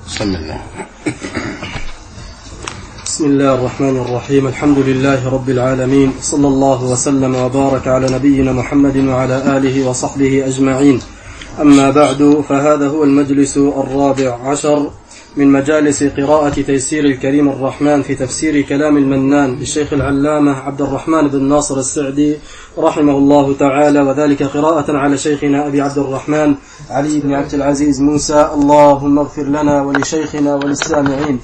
بسم الله الرحمن الرحيم. الحمد لله رب العالمين، صلى الله وسلم وبارك على نبينا محمد وعلى آله وصحبه أجمعين. أما بعد، فهذا هو المجلس 14 من مجالس قراءة تيسير الكريم الرحمن في تفسير كلام المنان للشيخ العلامة عبد الرحمن بن ناصر السعدي رحمه الله تعالى، وذلك قراءة على شيخنا أبي عبد الرحمن علي بن عبد العزيز موسى. اللهم اغفر لنا ولشيخنا وللسامعين.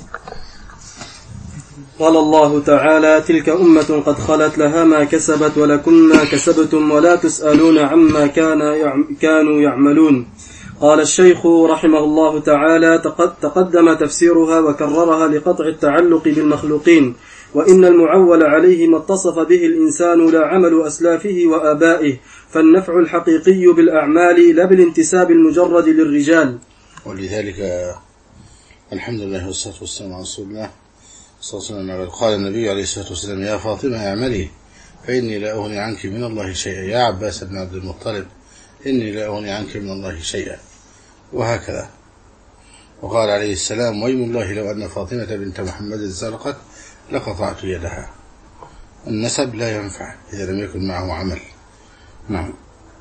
قال الله تعالى: تلك أمة قد خلت لها ما كسبت ولكم ما كسبتم ولا تسألون عما كانوا يعملون. قال الشيخ رحمه الله تعالى: تقدم تفسيرها وكررها لقطع التعلق بالمخلوقين، وإن المعول عليه ما اتصف به الإنسان لا عمل أسلافه وآبائه، فالنفع الحقيقي بالأعمال لا بالانتساب المجرد للرجال. ولذلك الحمد لله والصلاة والسلام على رسول الله صلى الله عليه وسلم. قال النبي عليه الصلاة والسلام: يا فاطمة اعملي فإني لا أغني عنك من الله شيئا، يا عباس بن عبد المطلب إني لا أغني عنك من الله شيئا، وهكذا. وقال عليه السلام: ويم الله لو أن فاطمة بنت محمد سرقت لقطعت يدها. النسب لا ينفع إذا لم يكن معه عمل. نعم.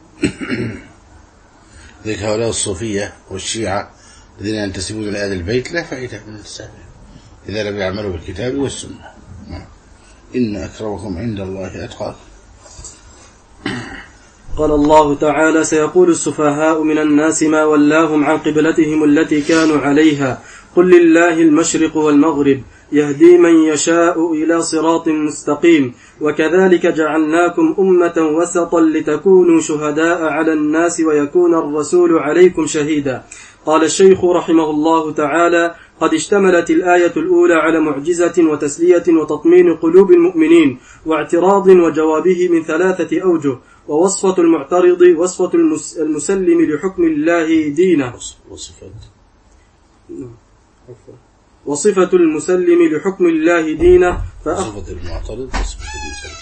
ذلك هؤلاء الصوفية والشيعة الذين ينتسبون لأهل البيت لا فائدة من انتسابهم إذا لم يعملوا بالكتاب والسنة. إن أكرمكم عند الله أتقاكم. قال الله تعالى: سيقول السفهاء من الناس ما ولاهم عن قبلتهم التي كانوا عليها، قل لله المشرق والمغرب يهدي من يشاء إلى صراط مستقيم، وكذلك جعلناكم أمة وسطا لتكونوا شهداء على الناس ويكون الرسول عليكم شهيدا. قال الشيخ رحمه الله تعالى: قد اشتملت الآية الأولى على معجزة وتسلية وتطمين قلوب المؤمنين واعتراض وجوابه من 3 أوجه: ووصفة المعترض، وصفة المسلم لحكم الله دينه، وصفة المسلم لحكم الله دينه، وصفة المعترض وصفة المسلم.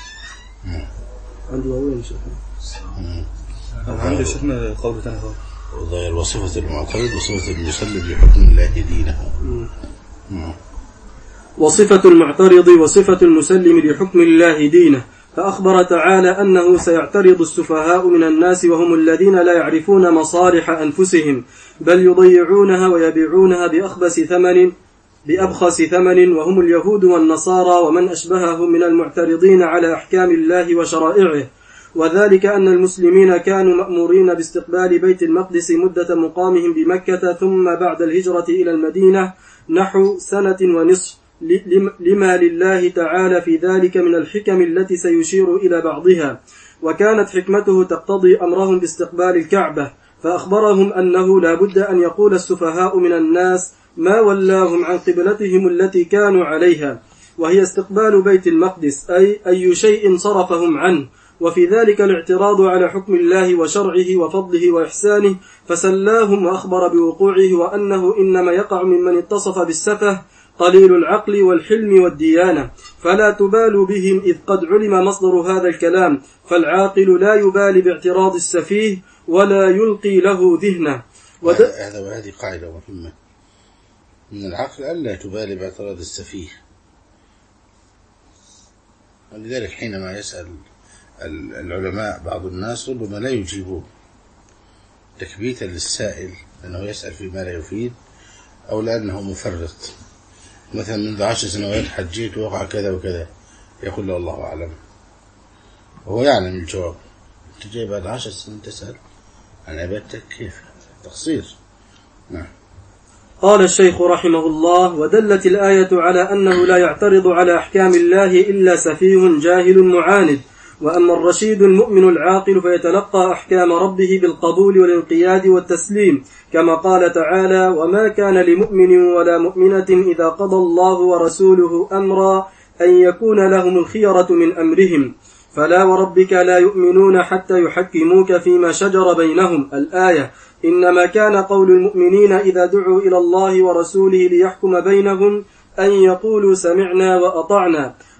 عندي وين شيخنا؟ عندي شيخنا قول ثاني وظاهر وصفة المعترض وصفة المسلم لحكم الله دينه. وصفة المعترض وصفة المسلم لحكم الله دينه. فأخبر تعالى أنه سيعترض السفهاء من الناس، وهم الذين لا يعرفون مصالح أنفسهم، بل يضيعونها ويبيعونها بأبخس ثمن، وهم اليهود والنصارى ومن أشبههم من المعترضين على أحكام الله وشرائعه. وذلك أن المسلمين كانوا مأمورين باستقبال بيت المقدس مدة مقامهم بمكة، ثم بعد الهجرة إلى المدينة نحو 1.5 سنة، لما لله تعالى في ذلك من الحكم التي سيشير إلى بعضها. وكانت حكمته تقتضي أمرهم باستقبال الكعبة، فأخبرهم أنه لا بد أن يقول السفهاء من الناس ما ولاهم عن قبلتهم التي كانوا عليها، وهي استقبال بيت المقدس، أي شيء صرفهم عنه، وفي ذلك الاعتراض على حكم الله وشرعه وفضله وإحسانه، فسلاهم وأخبر بوقوعه، وأنه إنما يقع ممن اتصف بالسفه قليل العقل والحلم والديانة، فلا تبالوا بهم إذ قد علم مصدر هذا الكلام، فالعاقل لا يبالي باعتراض السفيه ولا يلقي له ذهنه. وهذه قاعدة مهمة من العقل ألا تبالي باعتراض السفيه. ولذلك حينما يسأل العلماء بعض الناس ربما لا يجيبون تكبيتا للسائل لأنه يسأل فيما لا يفيد، أو لأنه مفرط. مثلا منذ 10 سنوات حجيت ووقع كذا وكذا، يقول له الله أعلم، وهو يعلم الجواب. أنت جاي بعد 10 سنين تسأل عن عبادتك، كيف تقصير. نعم. قال الشيخ رحمه الله: ودلت الآية على أنه لا يعترض على أحكام الله إلا سفيه جاهل معاند، وأما الرشيد المؤمن العاقل فيتلقى أحكام ربه بالقبول والانقياد والتسليم، كما قال تعالى: وما كان لمؤمن ولا مؤمنة إذا قضى الله ورسوله أمرا أن يكون لهم الخيرة من أمرهم، فلا وربك لا يؤمنون حتى يحكموك فيما شجر بينهم. الآية. إنما كان قول المؤمنين إذا دعوا إلى الله ورسوله ليحكم بينهم أن يقولوا سمعنا وأطعنا.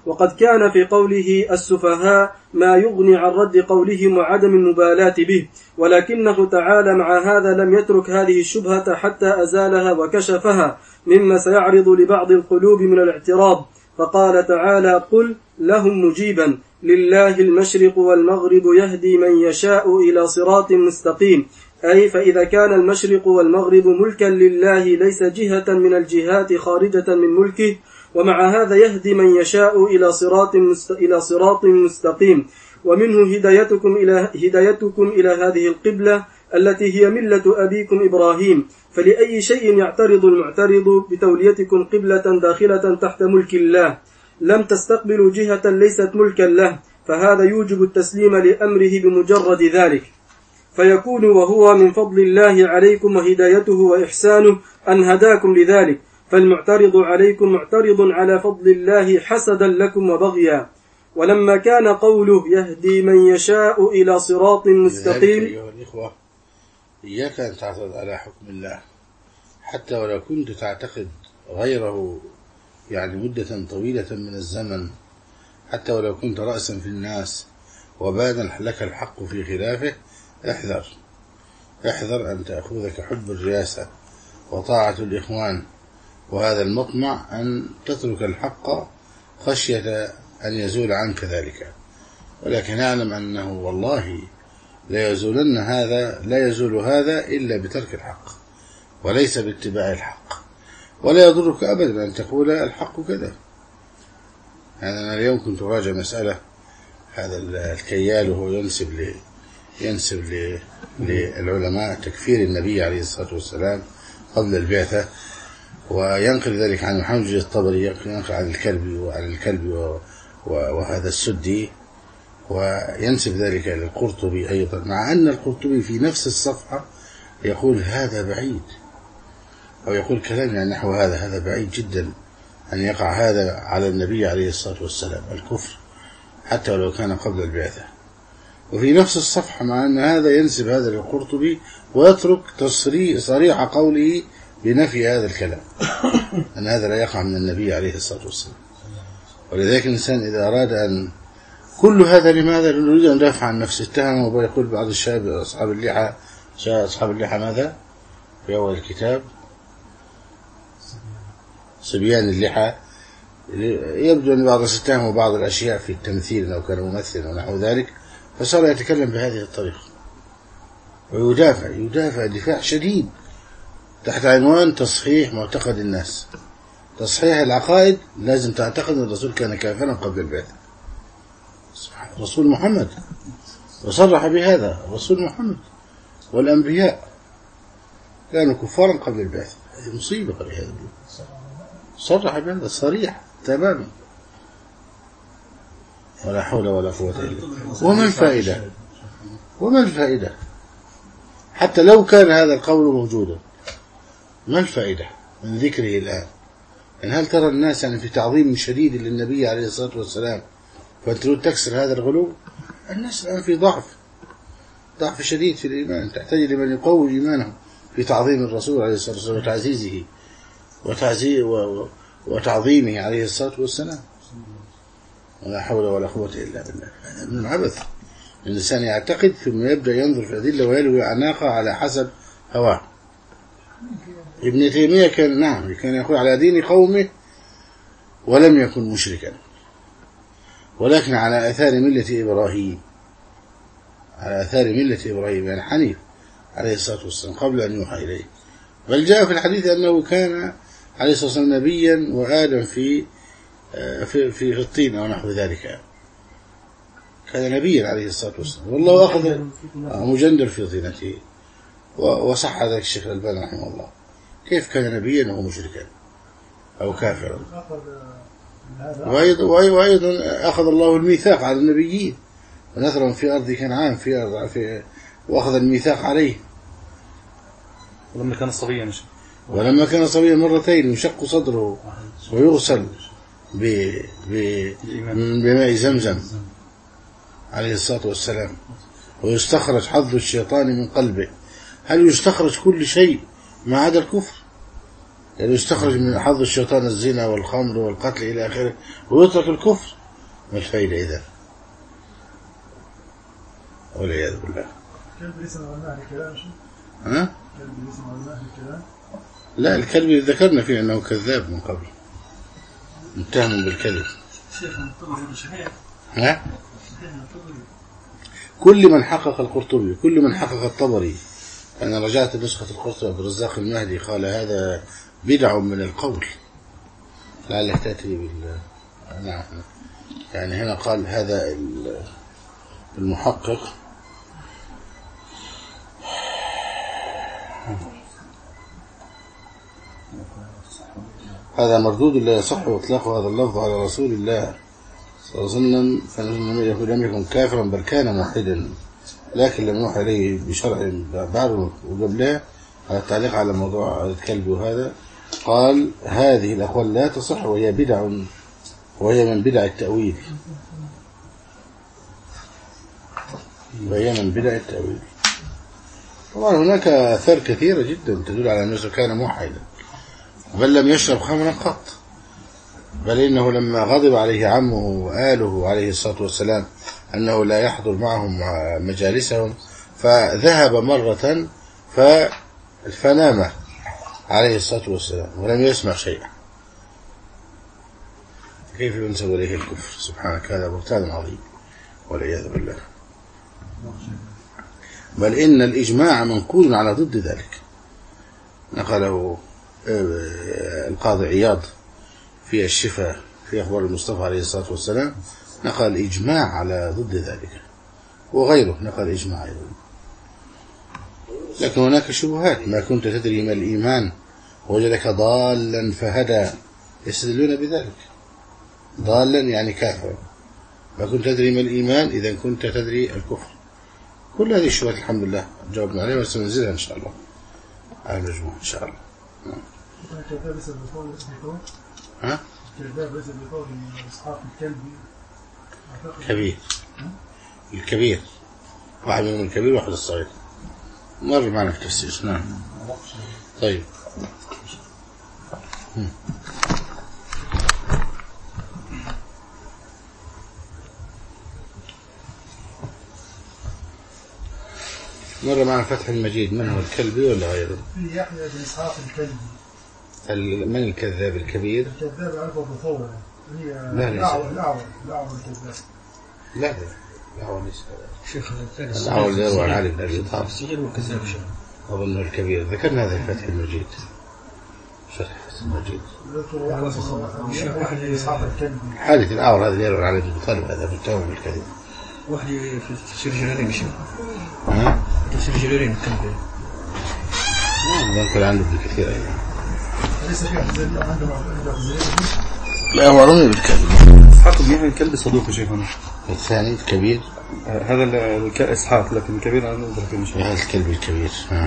وقد كان في قوله السفهاء ما يغني عن رد قولهم وعدم المبالاة به، ولكنه تعالى مع هذا لم يترك هذه الشبهة حتى أزالها وكشفها مما سيعرض لبعض القلوب من الاعتراض، فقال تعالى: قل لهم مجيبا: لله المشرق والمغرب يهدي من يشاء إلى صراط مستقيم. أي فإذا كان المشرق والمغرب ملكا لله ليس جهة من الجهات خارجة من ملكه، ومع هذا يهدي من يشاء إلى صراط مستقيم، ومنه هدايتكم إلى هذه القبلة التي هي ملة أبيكم إبراهيم. فلأي شيء يعترض المعترض بتوليتكم قبلة داخلة تحت ملك الله؟ لم تستقبلوا جهة ليست ملكا له، فهذا يوجب التسليم لأمره بمجرد ذلك، فيكون وهو من فضل الله عليكم وهدايته وإحسانه أن هداكم لذلك، فالمعترض عليكم معترض على فضل الله حسدا لكم وبغيا. ولما كان قوله يهدي من يشاء إلى صراط مستقيم، أيها الإخوة، إياك أن تعترض على حكم الله حتى ولو كنت تعتقد غيره، يعني مدة طويلة من الزمن، حتى ولو كنت رأسا في الناس وبادا لك الحق في خلافه. احذر أن تأخذك حب الرياسة وطاعة الإخوان وهذا المطمع، أن تترك الحق خشية أن يزول عنك ذلك. ولكن اعلم أنه والله لا يزول هذا إلا بترك الحق وليس باتباع الحق. ولا يضرك أبدا أن تقول الحق كذا. يعني أنا اليوم كنت راجع مسألة، هذا الكيال وهو ينسب للعلماء تكفير النبي عليه الصلاة والسلام قبل البعثة، وينقل ذلك عن محمد الطبري، ينقل عن الكلبي وهذا السدي، وينسب ذلك للقرطبي أيضا، مع أن القرطبي في نفس الصفحة يقول هذا بعيد، أو يقول كلام يعني نحو هذا بعيد جدا أن يقع هذا على النبي عليه الصلاة والسلام، الكفر حتى ولو كان قبل البعثة. وفي نفس الصفحة مع أن هذا ينسب هذا للقرطبي ويترك صريح قوله بنفي هذا الكلام أن هذا لا يقع من النبي عليه الصلاة والسلام. ولذلك الإنسان إذا أراد أن كل هذا لماذا؟ نريد أن ندافع عن نفسه. اتهم ويقول بعض الشباب أصحاب اللحى ماذا في أول الكتاب؟ صبيان اللحى. يبدو أن بعض الناس اتهموا بعض الأشياء في التمثيل أو كان ممثل ونحو ذلك، فصار يتكلم بهذه الطريقة ويدافع دفاع شديد تحت عنوان تصحيح معتقد الناس. تصحيح العقائد لازم تعتقد أن الرسول كان كافرا قبل البعثة. رسول محمد وصرح بهذا، رسول محمد والأنبياء كانوا كفارا قبل البعثة. هذه مصيبة بهذا، صرح بهذا صريح تماما. ولا حول ولا قوة إلا بالله. وما الفائدة حتى لو كان هذا القول موجودا؟ ما الفائدة من ذكره الآن؟ يعني هل ترى الناس يعني في تعظيم شديد للنبي عليه الصلاة والسلام فأنت تريد تكسر هذا الغلو؟ الناس الآن في ضعف شديد في الإيمان، تحتاج لمن يقوي إيمانه في تعظيم الرسول عليه الصلاة والسلام وتعزيزه وتعظيمه عليه الصلاة والسلام. ولا حول ولا قوة إلا بالله. هذا من العبث. الإنسان يعتقد ثم يبدأ ينظر في الأدلة ويلوي أعناقه على حسب هواه. ابن تيمية كان يقول على دين قومه ولم يكن مشركا، ولكن على آثار ملة إبراهيم، يعني حنيف عليه الصلاة والسلام قبل أن يوحى إليه. بل جاء في الحديث أنه كان عليه الصلاة والسلام نبيا وآدم في الطين أو نحو ذلك، كان نبيا عليه الصلاة والسلام، والله أخذ مجندر في طينته. وصح ذلك الشيخ الألباني رحمه الله. كيف كان نبيا وهو مشركا أو كافرا؟ وأيضا أخذ الله الميثاق على النبيين ونثرهم في أرض كنعان وأخذ الميثاق عليه. ولما كان صبيا مرتين يشق صدره ويغسل بماء زمزم عليه الصلاة والسلام، ويستخرج حظ الشيطان من قلبه. هل يستخرج كل شيء ما عدا الكفر؟ يعني يستخرج من حظ الشيطان الزنا والخمر والقتل إلى آخره ويترك الكفر، ما الفائدة إذا؟ والعياذ بالله. الكلب يسمع عن الكلام شو؟ ها؟ الكلب يسمع عن الكلام؟ لا، الكلب ذكرنا فيه أنه كذاب من قبل، متهم بالكذب. ها؟ كل من حقق القرطبي، كل من حقق الطبري، أنا رجعت نسخة القرطبي عبد الرزاق المهدي قال هذا بدع من القول، لعلك تأتي نعم، يعني هنا قال هذا المحقق هذا مردود لا يصح إطلاق هذا اللفظ على رسول الله صلى الله عليه وسلم، فنقول لم يكن كافرا بل كان موحدا، لكن لم يوحى إليه بشرع بعد وقبلها. على التعليق على موضوع الكلب وهذا قال هذه الأقوال لا تصح وهي بدع، وهي من بدع التأويل، وهي من بدع التأويل. طبعا هناك آثار كثيرة جدا تدل على أنه كان موحدا، بل لم يشرب خمرا قط، بل إنه لما غضب عليه عمه وآله عليه الصلاة والسلام أنه لا يحضر معهم مجالسهم، فذهب مرة فنام عليه الصلاة والسلام ولم يسمع شيئا. كيف ينسب إليه الكفر؟ سبحانك، هذا بهتان عظيم والعياذ بالله. بل إن الإجماع منقول على ضد ذلك، نقله القاضي عياض في الشفاء في أخبار المصطفى عليه الصلاة والسلام، نقل إجماع على ضد ذلك، وغيره نقل إجماع أيضا. لكن هناك شبهات، ما كنت تدري ما الإيمان وجدك ضالا فهدى، يستدلون بذلك، ضالا يعني كافر، ما كنت تدري ما الإيمان إذا كنت تدري الكفر. كل هذه الشبهات الحمد لله جاوبنا عليها وسننزلها إن شاء الله على المجموع إن شاء الله. ها؟ الكذاب ليس بقول إسحاق الكلبي كبير، الكبير واحد منهم الكبير واحد الصغير، مر معنا في التفسير. نعم. طيب. مر معنا فتح المجيد، من هو الكلبي ولا غيره؟ في يحيى بن إسحاق الكلبي. من الكذاب الكبير؟ الكذاب عرفه بطولة، هي الأعور الكذاب. لا الأعور ليس شيخ الأعور اللي يروى عن علي بن أبي طالب السجن والكذاب شيخ أظن الكبير. ذكرنا هذا في فتح المجيد، شرح المجيد. حادث الأعور هذا اللي يروى عن علي بن أبي طالب، هذا متهم بالكذب. واحد في تفسير جلالين شيخ. ها؟ تفسير جلالين الكلبي. نعم، ممكن عنده ابن كثير أيضا. ليس في لا، هو رمي بالكذب. إسحاق بن يحيى الكلبي صدوق شيخنا. الثاني الكبير هذا إسحاق، لكن الكبير أنا أدرك إن شاء الله. هذا الكلب الكبير.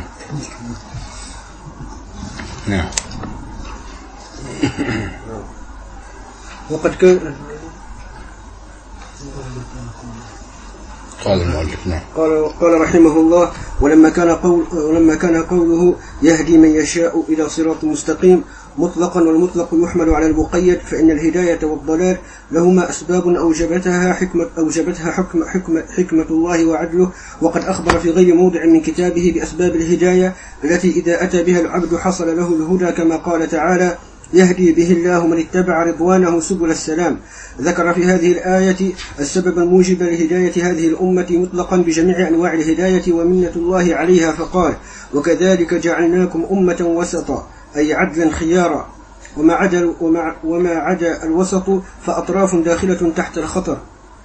نعم. وقد كان قال المؤلف. نعم. قال رحمه الله: ولما كان قوله يهدي من يشاء إلى صراط مستقيم مطلقا، والمطلق يحمل على المقيد، فإن الهداية والضلال لهما أسباب أوجبتها حكمة الله وعدله، وقد أخبر في غير موضع من كتابه بأسباب الهداية التي إذا أتى بها العبد حصل له الهدى، كما قال تعالى: يهدي به الله من اتبع رضوانه سبل السلام. ذكر في هذه الآية السبب الموجب لهداية هذه الأمة مطلقا بجميع أنواع الهداية ومنة الله عليها، فقال: وكذلك جعلناكم أمة وسطا، أي عدلا خيارا، وما عدا الوسط فأطراف داخلة تحت الخطر.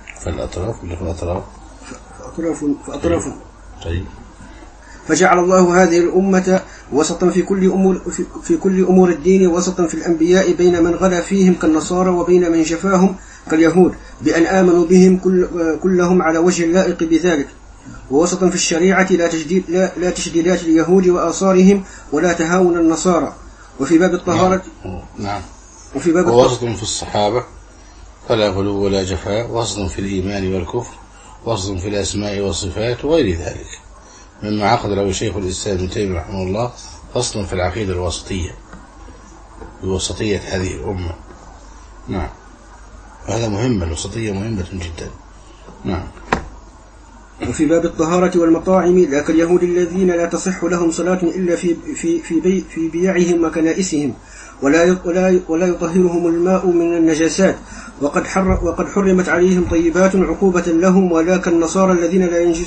فأطراف. طيب. فجعل الله هذه الأمة وسطا في كل أمور الدين، وسطا في الأنبياء بين من غلا فيهم كالنصارى، وبين من شفاهم كاليهود، بأن آمنوا بهم كلهم على وجه اللائق بذلك، ووسطا في الشريعة لا تشديدات اليهود وآثارهم ولا تهاون النصارى. وفي باب الطهارة. نعم. ووسط في الصحابة فلا غلو ولا جفاء، وسط في الإيمان والكفر، وسط في الأسماء والصفات وغير ذلك مما عقد له شيخ الإسلام ابن تيمية رحمه الله، فصل في العقيدة الوسطية. بوسطية هذه الأمة. نعم، هذا مهم، الوسطية مهمة جدا. نعم. وفي باب الطهارة والمطاعم لا كاليهود الذين لا تصح لهم صلاة إلا في بيعهم وكنائسهم، ولا يطهرهم الماء من النجاسات، وقد حرمت عليهم طيبات عقوبة لهم، ولا كالنصارى الذين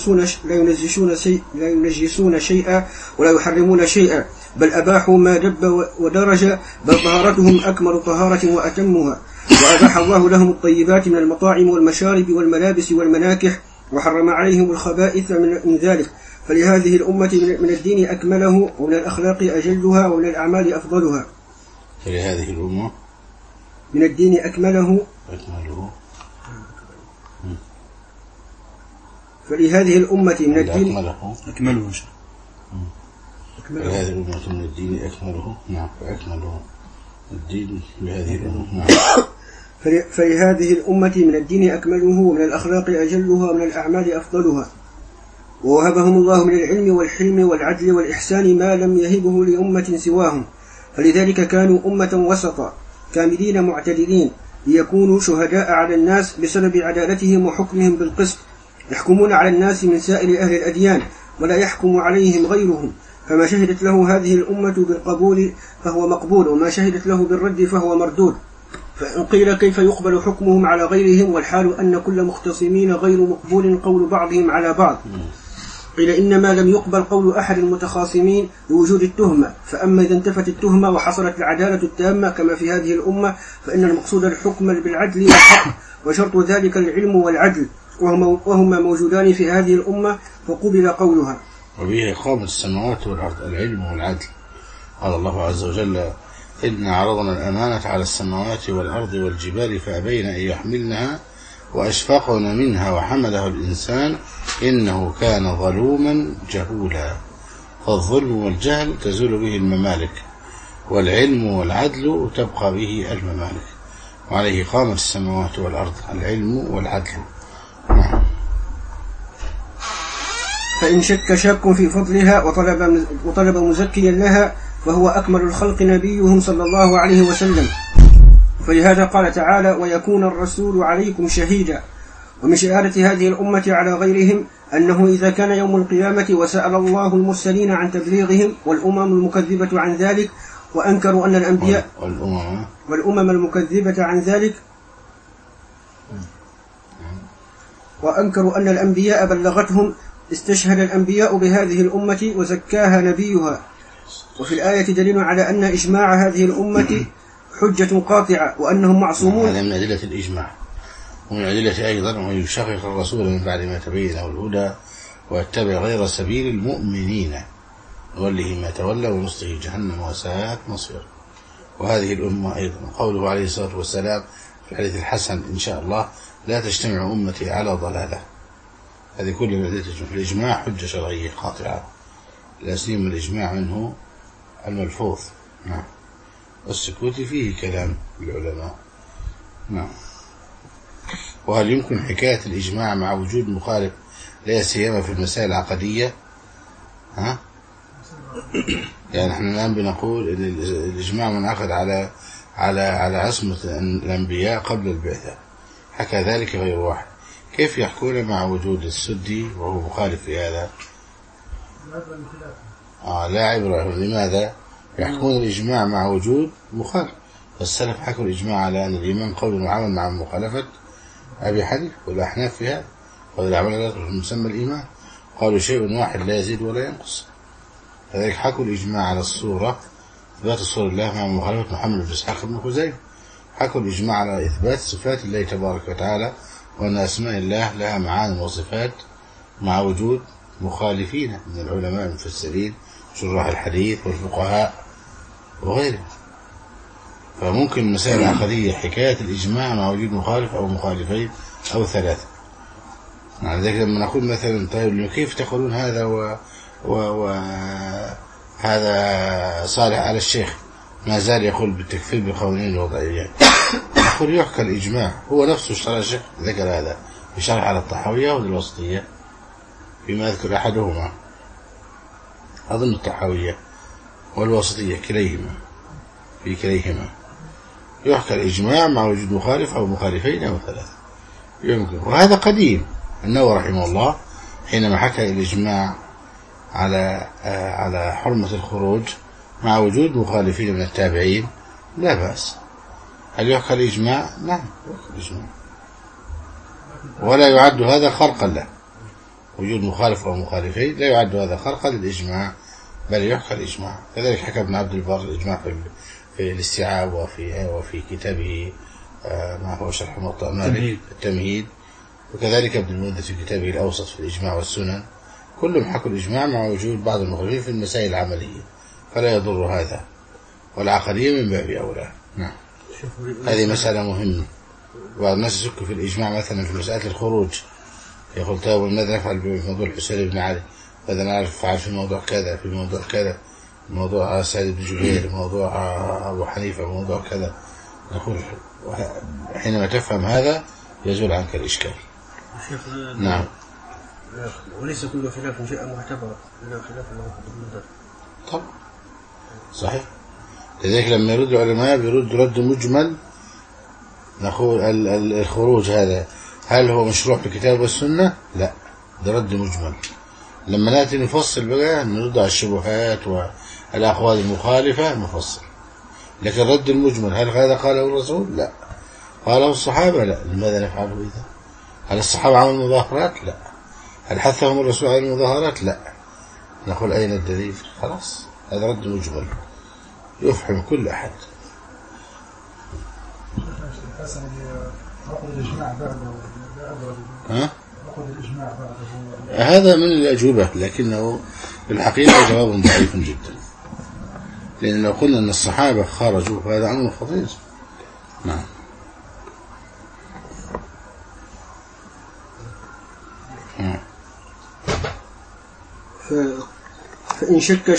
لا ينجسون شيئا ولا يحرمون شيئا، بل أباحوا ما دب ودرج، بل طهارتهم أكمل طهارة وأتمها. وأباح الله لهم الطيبات من المطاعم والمشارب والملابس والمناكح، وحرم عليهم الخبائث من ذلك. فلهذه الأمة من الدين أكمله، ومن الأخلاق أجلها، ومن الأعمال أفضلها. فلهذه الأمة من الدين أكمله فلهذه الأمة من الدين أكمله فلهذه الأمة من الدين أكمله. نعم، فأكمله الدين لهذه الأمة. نعم. فلهذه الأمة من الدين أكمله، ومن الأخلاق أجلها، ومن الأعمال أفضلها. ووهبهم الله من العلم والحلم والعدل والإحسان ما لم يهبه لأمة سواهم، فلذلك كانوا أمة وسطا كاملين معتدلين، ليكونوا شهداء على الناس بسبب عدالتهم وحكمهم بالقسط، يحكمون على الناس من سائر أهل الأديان، ولا يحكم عليهم غيرهم. فما شهدت له هذه الأمة بالقبول فهو مقبول، وما شهدت له بالرد فهو مردود. فإن قيل كيف يقبل حكمهم على غيرهم، والحال أن كل مختصمين غير مقبول قول بعضهم على بعض، قيل إنما لم يقبل قول أحد المتخاصمين لوجود التهمة. فأما إذا انتفت التهمة وحصلت العدالة التامة كما في هذه الأمة، فإن المقصود الحكم بالعدل والحق، وشرط ذلك العلم والعدل، وهما موجودان في هذه الأمة، فقبل قولها. وبه قامت السماوات والأرض، العلم والعدل. قال الله عز وجل: إنا عرضنا الأمانة على السماوات والأرض والجبال فأبين أن يحملنها وأشفقن منها وحمله الإنسان إنه كان ظلوما جهولا. فالظلم والجهل تزول به الممالك، والعلم والعدل تبقى به الممالك. وعليه قامت السماوات والأرض، العلم والعدل. فإن شك شاك في فضلها وطلب مزكيا لها، فهو أكمل الخلق نبيهم صلى الله عليه وسلم. فلهذا قال تعالى: ويكون الرسول عليكم شهيدا. ومن شهادة هذه الأمة على غيرهم أنه إذا كان يوم القيامة وسأل الله المرسلين عن تبليغهم والأمم المكذبة عن ذلك، وأنكروا أن الأنبياء والأمم المكذبة عن ذلك، وأنكروا أن الأنبياء بلغتهم، استشهد الأنبياء بهذه الأمة وزكاها نبيها. وفي الآية دليل على أن إجماع هذه الأمة حجة قاطعة، وأنهم معصومون. هذا من أدلة الإجماع، ومن أدلة أيضا ومن يشقق الرسول من بعد ما تبين له الهدى ويتبع غير سبيل المؤمنين نوله ما تولى ونصله جهنم وساءت مصيره. وهذه الأمة أيضا قوله عليه الصلاة والسلام في الحديث الحسن إن شاء الله: لا تجتمع أمتي على ضلالة. هذه كلها في الإجماع حجة شرعية قاطعة، لا سيما الإجماع منه الملفوظ. نعم. والسكوت فيه كلام العلماء. نعم. وهل يمكن حكاية الإجماع مع وجود مخالف لا سيما في المسائل العقدية؟ يعني نحن الآن بنقول إن الإجماع منعقد على عصمة الأنبياء قبل البعثة، حكى ذلك غير واحد. كيف يحكون مع وجود السدي وهو مخالف في هذا؟ لا عبرة. لماذا يحكون الإجماع مع وجود مخالف؟ فالسلف حكوا الإجماع على أن الإمام قول وعمل مع مخالفة أبي حنيفة والأحناف في هذا، والعمل لا يدخل في مسمى الإيمان، قالوا شيء واحد لا يزيد ولا ينقص. فذلك حكوا الإجماع على الصورة، إثبات الصورة الله مع مخالفة محمد بن إسحاق بن خزيمة. حكوا الإجماع على إثبات صفات الله تبارك وتعالى، وأن أسماء الله لها معاني وصفات مع وجود مخالفين من العلماء المفسرين شراح الحديث والفقهاء وغيرهم. فممكن مسائل عقدية حكاية الإجماع مع وجود مخالف أو مخالفين أو ثلاثة. يعني ذلك لما نقول مثلا: طيب كيف تقولون هذا هذا صالح على الشيخ ما زال يقول بالتكفير بالقوانين الوضعية؟ نقول يحكى الإجماع، هو نفسه شرح الشيخ ذكر هذا بشرح على الطحاوية والوسطية فيما أذكر أحدهما، أظن الطحاوية والوسطية كليهما، في كليهما. يحكى الإجماع مع وجود مخالف أو مخالفين أو ثلاثة يمكن. وهذا قديم. النووي رحمه الله حينما حكى الإجماع على حرمة الخروج مع وجود مخالفين من التابعين لا بأس. هل يحكى الإجماع؟ نعم يحكى الإجماع، ولا يعد هذا خرقا له. وجود مخالف أو مخالفين لا يعد هذا خرقا للإجماع، بل يحكى الإجماع. كذلك حكى ابن عبد البر الإجماع في الاستيعاب وفي كتابه ما هو شرح موطأ مالك التمهيد، وكذلك ابن المنذر في كتابه الأوسط في الإجماع والسنن. كلهم حكوا الإجماع مع وجود بعض المخالفين في المسائل العملية، فلا يضر هذا، والعقلية من باب أولى. نعم. هذه مسألة مهمة. بعض الناس يشك في الإجماع مثلا في مسألة الخروج، يقول طيب ماذا نفعل بموضوع الحسين بن علي؟ ماذا نفعل في موضوع كذا، في موضوع كذا، موضوع سعيد بن جبير، موضوع أبو حنيفة، موضوع كذا. نقول حينما تفهم هذا يزول عنك الإشكال. نعم. وليس كل خلاف شيء معتبر إلا خلاف المنظر. طب صحيح. لذلك لما يرد العلماء بيرد رد مجمل، نقول الخروج هذا هل هو مشروع في الكتاب والسنة؟ لا، ده رد مجمل. لما نأتي نفصل بقى نرد على الشبهات والأقوال المخالفة نفصل. لكن رد المجمل هل هذا قاله الرسول؟ لا. قاله الصحابة؟ لا. لماذا نفعله إذا؟ هل الصحابة عملوا مظاهرات؟ لا. هل حثهم الرسول على المظاهرات؟ لا. نقول أين الدليل؟ خلاص، هذا رد مجمل يفهم كل أحد. هذا من الأجوبة، لكنه في الحقيقة جواب ضعيف جدا، لأن لو قلنا أن الصحابة خرجوا فهذا أمر خطير. نعم. فإن شك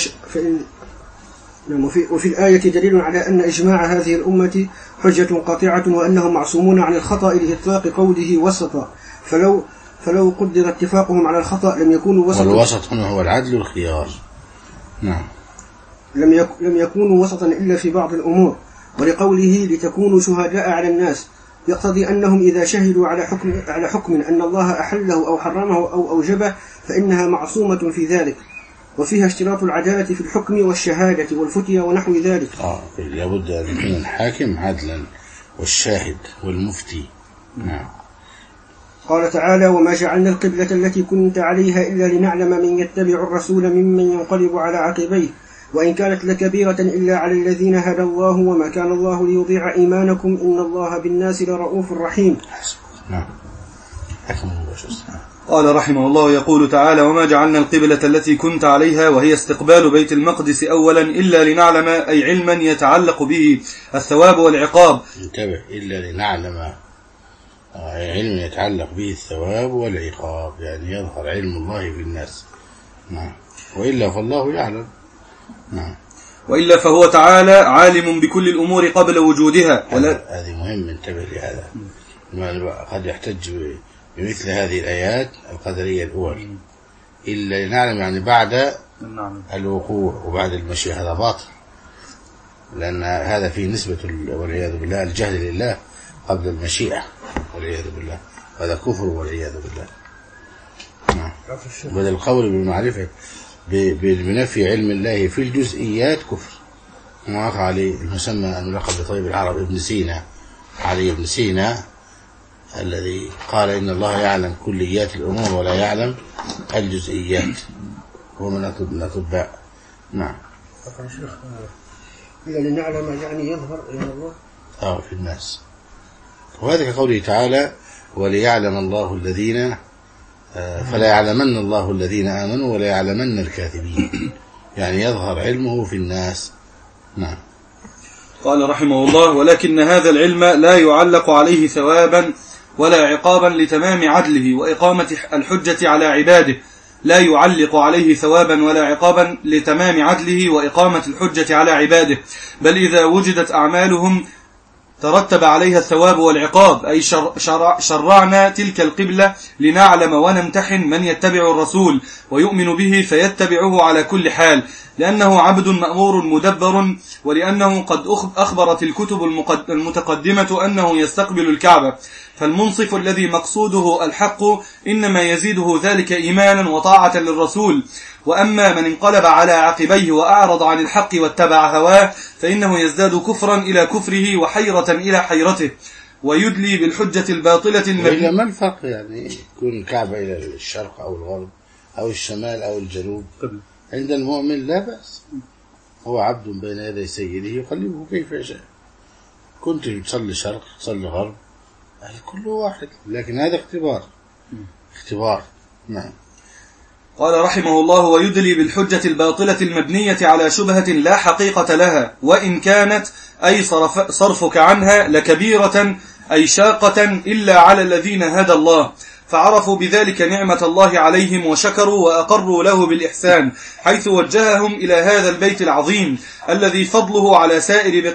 وفي الآية دليل على أن إجماع هذه الأمة حجة قاطعة وأنهم معصومون عن الخطأ لإطلاق قوله وسطا، فلو قدر اتفاقهم على الخطأ لم يكونوا وسطا. والوسط هنا هو العدل والخيار. نعم. لم يكونوا وسطا إلا في بعض الأمور، ولقوله لتكونوا شهداء على الناس يقتضي أنهم إذا شهدوا على حكم أن الله أحله أو حرمه أو أوجبه فإنها معصومة في ذلك، وفيها اشتراط العدالة في الحكم والشهادة والفتية ونحو ذلك. لابد أن يكون الحاكم عدلا والشاهد والمفتي. نعم. قال تعالى: وما جعلنا القبلة التي كنت عليها إلا لنعلم من يتبع الرسول ممن ينقلب على عقبيه وإن كانت لكبيرة إلا على الذين هدى الله وما كان الله ليضيع إيمانكم إن الله بالناس لرؤوف رحيم. نعم. قال رحمه الله: يقول تعالى: وما جعلنا القبلة التي كنت عليها وهي استقبال بيت المقدس أولا إلا لنعلم، أي علما يتعلق به الثواب والعقاب. انتبه، إلا لنعلم، علم يتعلق به الثواب والعقاب، يعني يظهر علم الله بالناس. نعم. وإلا فالله يعلم. نعم. وإلا فهو تعالى عالم بكل الأمور قبل وجودها. هذه مهم، انتبه لهذا. قد يحتج بمثل هذه الآيات القدرية الأول، إلا لنعلم يعني بعد الوقوع وبعد المشيئة، هذا باطل، لأن هذا فيه نسبة والعياذ بالله الجهل لله قبل المشيئة والعياذ بالله، هذا كفر والعياذ بالله. بدل القول بالمعرفة بنفي علم الله في الجزئيات كفر. وقع عليه المسمى الملقب بطيب العرب ابن سينا، علي ابن سينا، الذي قال إن الله يعلم كليات الأمور ولا يعلم الجزئيات، هو من الأطباء. نعم. إلا لنعلم يعني يظهر إلى الله في الناس، وهذا كقوله تعالى: وليعلم الله الذين فلا يعلمن الله الذين آمنوا ولا يعلمن الكاذبين، يعني يظهر علمه في الناس. نعم. قال رحمه الله: ولكن هذا العلم لا يعلق عليه ثوابا ولا عقابا لتمام عدله وإقامة الحجة على عباده، لا يعلق عليه ثوابا ولا عقابا لتمام عدله وإقامة الحجة على عباده، بل إذا وجدت أعمالهم ترتب عليها الثواب والعقاب، أي شرعنا تلك القبلة لنعلم ونمتحن من يتبع الرسول ويؤمن به فيتبعه على كل حال، لأنه عبد مأمور مدبر، ولأنه قد أخبرت الكتب المتقدمة أنه يستقبل الكعبة، فالمنصف الذي مقصوده الحق إنما يزيده ذلك إيمانا وطاعة للرسول. وأما من انقلب على عقبيه وأعرض عن الحق واتبع هواه فإنه يزداد كفرا إلى كفره وحيرة إلى حيرته، ويدلي بالحجة الباطلة المبنية. ما الفرق يعني يكون الكعبة إلى الشرق أو الغرب أو الشمال أو الجنوب؟ عند المؤمن لا بأس، هو عبد بين يدي سيده يقلبه كيف يشاء، كنت تصلي شرق تصلي غرب كله واحد، لكن هذا اختبار. نعم. قال رحمه الله: ويدلي بالحجة الباطلة المبنية على شبهة لا حقيقة لها، وإن كانت أي صرفك عنها لكبيرة أي شاقة إلا على الذين هدى الله، فعرفوا بذلك نعمة الله عليهم وشكروا وأقروا له بالإحسان، حيث وجههم إلى هذا البيت العظيم الذي فضله على سائر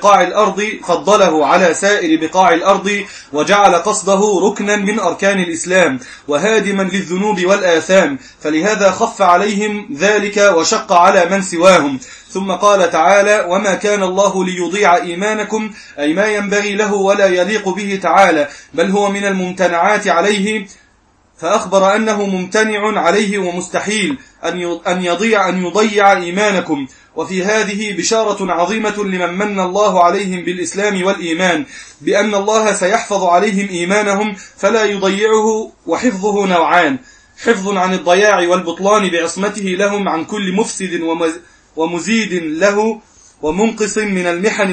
بقاع الأرض وجعل قصده ركنا من أركان الإسلام وهادما للذنوب والآثام، فلهذا خف عليهم ذلك وشق على من سواهم. ثم قال تعالى: وما كان الله ليضيع إيمانكم، أي ما ينبغي له ولا يليق به تعالى، بل هو من الممتنعات عليه، فأخبر أنه ممتنع عليه ومستحيل أن يضيع إيمانكم. وفي هذه بشارة عظيمة لمن من الله عليهم بالإسلام والإيمان، بأن الله سيحفظ عليهم إيمانهم فلا يضيعه. وحفظه نوعان: حفظ عن الضياع والبطلان بعصمته لهم عن كل مفسد ومزيد له ومنقص من المحن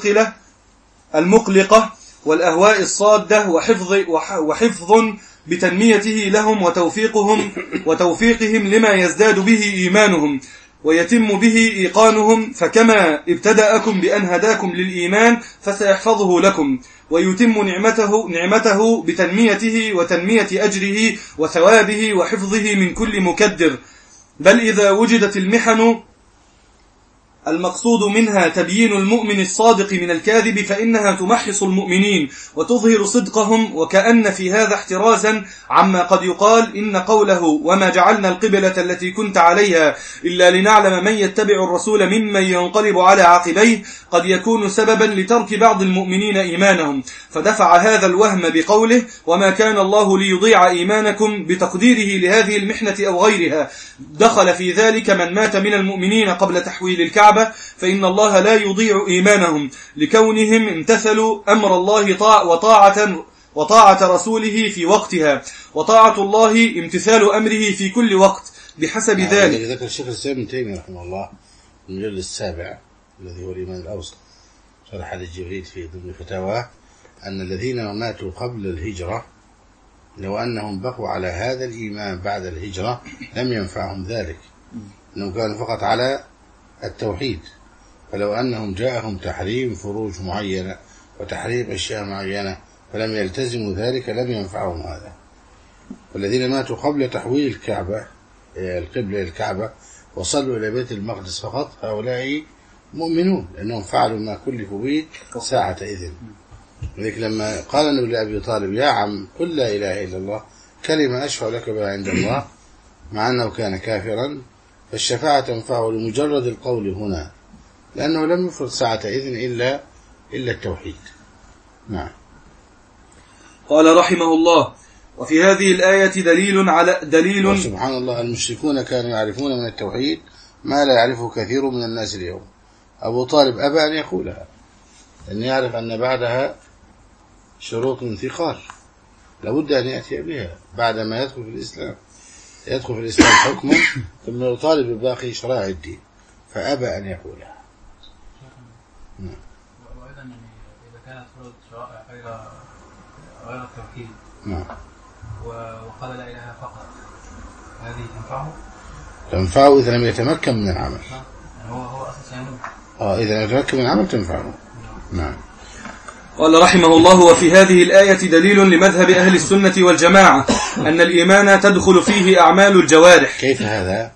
المقلقة والأهواء الصادة، وحفظ بتنميته لهم وتوفيقهم لما يزداد به إيمانهم ويتم به إيقانهم، فكما ابتدأكم بأن هداكم للإيمان فسيحفظه لكم ويتم نعمته بتنميته وتنمية أجره وثوابه وحفظه من كل مكدر. بل إذا وجدت المحن المقصود منها تبيين المؤمن الصادق من الكاذب فإنها تمحص المؤمنين وتظهر صدقهم، وكأن في هذا احترازا عما قد يقال إن قوله: وما جعلنا القبلة التي كنت عليها إلا لنعلم من يتبع الرسول ممن ينقلب على عقبيه، قد يكون سببا لترك بعض المؤمنين إيمانهم، فدفع هذا الوهم بقوله: وما كان الله ليضيع إيمانكم، بتقديره لهذه المحنة أو غيرها. دخل في ذلك من مات من المؤمنين قبل تحويل الكعبة، فإن الله لا يضيع إيمانهم لكونهم امتثلوا أمر الله وطاعة رسوله في وقتها، وطاعة الله امتثال أمره في كل وقت بحسب ذلك. ذكر الشيخ الإسلام ابن تيمية رحمه الله المجلد السابع الذي هو الإيمان الأوسط شرح للجبريل في ضمن فتاواه أن الذين ماتوا قبل الهجرة لو أنهم بقوا على هذا الإيمان بعد الهجرة لم ينفعهم ذلك، أنهم كانوا فقط على التوحيد، فلو أنهم جاءهم تحريم فروج معينة وتحريم أشياء معينة فلم يلتزموا ذلك لم ينفعهم هذا. والذين ماتوا قبل تحويل الكعبة القبلة الكعبة وصلوا إلى بيت المقدس فقط هؤلاء مؤمنون لأنهم فعلوا ما كلفوا به ساعة إذن. لذلك لما قال النبي لأبي طالب: يا عم قل لا إله إلا الله كلمة أشفع لك بها عند الله، مع أنه كان كافرا، فالشفاعة تنفعه لمجرد القول هنا، لأنه لم يفرض ساعة إذن إلا التوحيد. نعم. قال رحمه الله: وفي هذه الآية دليل سبحان الله، المشركون كانوا يعرفون من التوحيد ما لا يعرفه كثير من الناس اليوم. أبو طالب أبى أن يقولها لأن يعرف أن بعدها شروط ثقال لابد أن يأتي بها بعدما يدخل في الإسلام حكما ثم يطالب بباقي شرائع الدين، فأبى أن يقولها. وأيضا إذا كانت فرض شرائع غير التوحيد وقال لا إله فقط، هذه تنفعه إذا لم يتمكن من العمل. هو أساسا إذا لم يتمكن من العمل تنفعه. نعم. قال رحمه الله: وفي هذه الآية دليل لمذهب أهل السنة والجماعة أن الإيمان تدخل فيه أعمال الجوارح. كيف هذا؟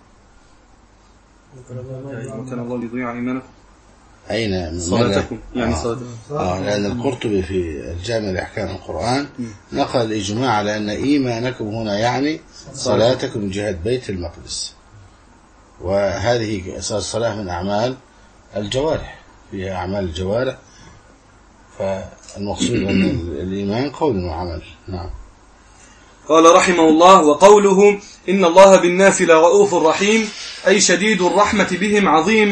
كان الله يضيع إيمانكم أين صلاتكم يعني صلاتكم. لأن القرطبي في الجامع لأحكام القرآن نقل الإجماع على أن إيمانكم هنا يعني صلاتكم جهة بيت المقدس. وهذه الصلاة من أعمال الجوارح، فيها أعمال الجوارح، فالمقصود أن الإيمان قول وعمل. نعم. قال رحمه الله: وقوله إن الله بالناس لرؤوف رحيم، أي شديد الرحمة بهم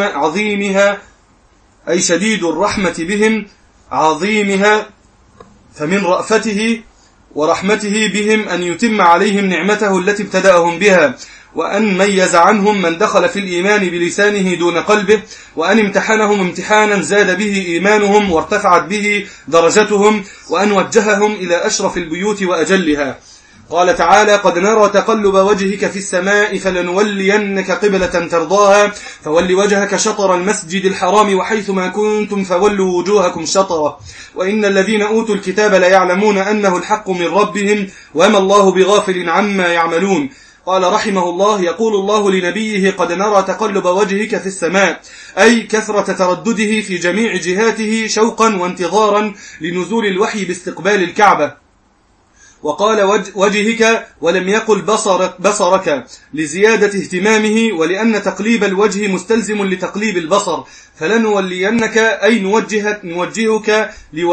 عظيمها، فمن رأفته ورحمته بهم أن يتم عليهم نعمته التي ابتدأهم بها، وأن ميز عنهم من دخل في الإيمان بلسانه دون قلبه، وأن امتحنهم امتحانا زاد به إيمانهم وارتفعت به درجتهم، وأن وجههم إلى أشرف البيوت وأجلها. قال تعالى: قد نرى تقلب وجهك في السماء فلنولينك قبلة ترضاها فول وجهك شطر المسجد الحرام وحيث ما كنتم فولوا وجوهكم شطره وإن الذين أوتوا الكتاب ليعلمون أنه الحق من ربهم وما الله بغافل عما يعملون. قال رحمه الله: يقول الله لنبيه: قد نرى تقلب وجهك في السماء، أي كثرة تردده في جميع جهاته شوقا وانتظارا لنزول الوحي باستقبال الكعبة. وقال وجهك ولم يقل بصرك لزيادة اهتمامه، ولأن تقليب الوجه مستلزم لتقليب البصر، فلنولينك أي نوجهك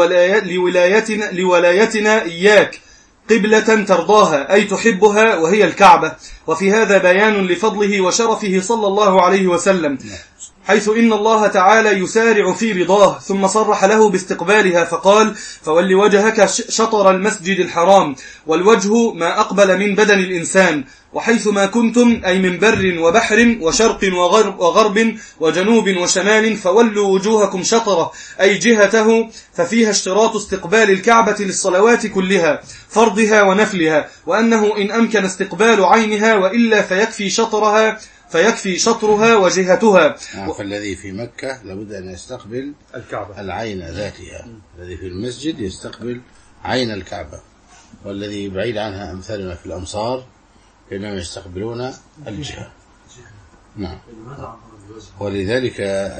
لولايتنا إياك قبلة ترضاها، أي تحبها، وهي الكعبة. وفي هذا بيان لفضله وشرفه صلى الله عليه وسلم، حيث إن الله تعالى يسارع في رضاه، ثم صرح له باستقبالها فقال: فول وجهك شطر المسجد الحرام. والوجه ما أقبل من بدن الإنسان، وحيث ما كنتم أي من بر وبحر وشرق وغرب وجنوب وشمال، فولوا وجوهكم شطرة أي جهته، ففيها اشتراط استقبال الكعبة للصلوات كلها فرضها ونفلها، وأنه إن أمكن استقبال عينها وإلا فيكفي شطرها وجهتها. فالذي في مكة لابد أن يستقبل الكعبة العين ذاتها، الذي في المسجد يستقبل عين الكعبة، والذي بعيد عنها أمثالنا في الأمصار إنهم يستقبلون الجهة. نعم. ولذلك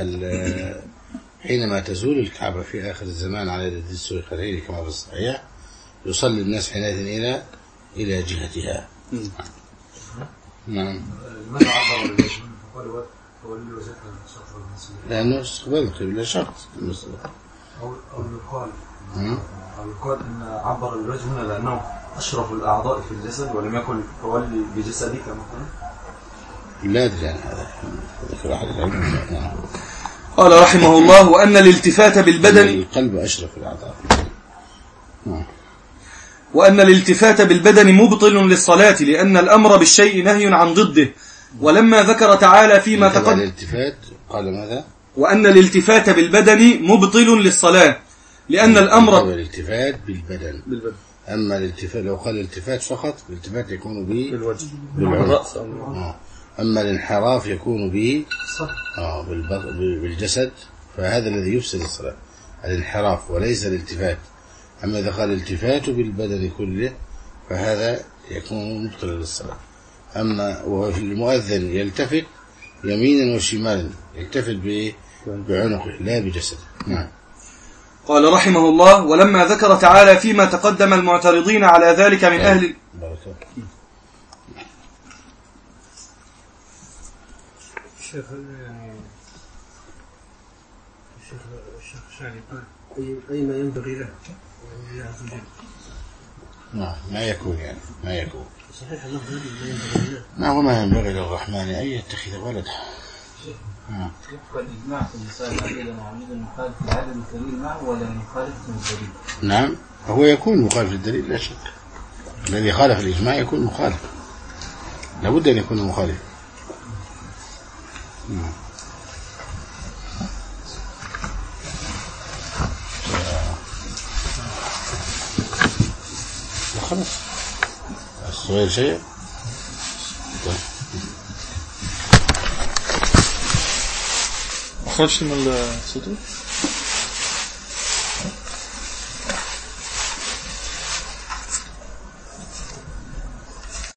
حينما تزول الكعبة في آخر الزمان على يد السويقرين كما في الصحيح، يصلي الناس حينئذ إلى جهتها. نعم. لماذا عبر الوجه فقال فولي وجهك شطر المسجد؟ لأنه استقبال القبلة شرط. أو يقال إن عبر الوجه هنا لأنه أشرف الأعضاء في الجسد، ولم يكن فولي بجسدك مثلا. لا أدري عن هذا، ذكر أحد العلم. قال رحمه الله: وأن الالتفات بالبدن، القلب أشرف الأعضاء. وأن الالتفات بالبدن مبطل للصلاة، لأن الأمر بالشيء نهي عن ضده. ولما ذكر تعالى فيما تقدم الالتفات قال ماذا؟ وأن الالتفات بالبدن مبطل للصلاة، لأن الأمر الالتفات بالبدن. أما الالتفات لو قال الالتفات فقط، الالتفات يكون بالوجه بالرأس، أما الانحراف يكون بالجسد، فهذا الذي يفسد الصلاة، الانحراف وليس الالتفات. أما إذا قال الالتفات بالبدن كله فهذا يكون مبطلا للصلاة. أما وفي المؤذن يلتفت يمينا وشمالا، يلتفت بعنقه لا بجسده. نعم. قال رحمه الله: ولما ذكر تعالى فيما تقدم المعترضين على ذلك من أهل الشيخ شعني قال أي ما ينبغي له. نعم، ما يكون يعني ما يكون صحيح اللفظ ما ينبغي له. نعم، وما ينبغي للرحمن أن يتخذ ولدا. يبقى الإجماع في المسألة إذا عميد مخالف لعدم الدليل معه ولا مخالف الدليل؟ نعم، هو يكون مخالف للدليل لا شك. الذي خالف الإجماع يكون مخالف، لابد أن يكون مخالف. خلاص السؤال شيء. خرجت من الصوت.